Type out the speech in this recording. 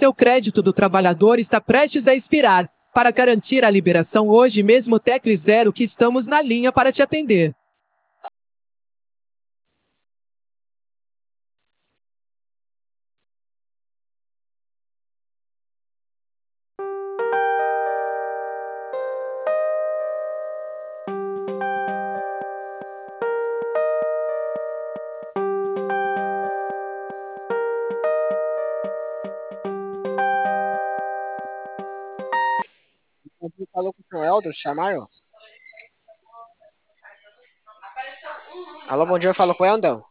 Seu crédito do trabalhador está prestes a expirar. Para garantir a liberação hoje mesmo, tecle 0 que estamos na linha para te atender. Você falou com o seu Elder, chamaram? Alô, bom dia, eu falo com o Eldon.